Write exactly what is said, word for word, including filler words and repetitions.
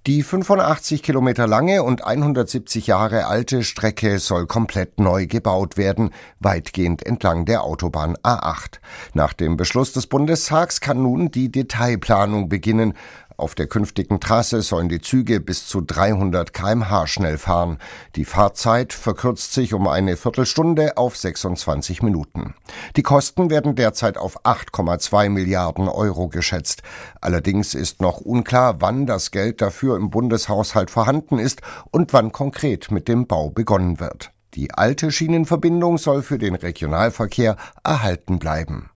Die fünfundachtzig Kilometer lange und hundertsiebzig Jahre alte Strecke soll komplett neu gebaut werden, weitgehend entlang der Autobahn A acht. Nach dem Beschluss des Bundestags kann nun die Detailplanung beginnen. Auf der künftigen Trasse sollen die Züge bis zu dreihundert Kilometer pro Stunde schnell fahren. Die Fahrzeit verkürzt sich um eine Viertelstunde auf sechsundzwanzig Minuten. Die Kosten werden derzeit auf acht Komma zwei Milliarden Euro geschätzt. Allerdings ist noch unklar, wann das Geld dafür im Bundeshaushalt vorhanden ist und wann konkret mit dem Bau begonnen wird. Die alte Schienenverbindung soll für den Regionalverkehr erhalten bleiben.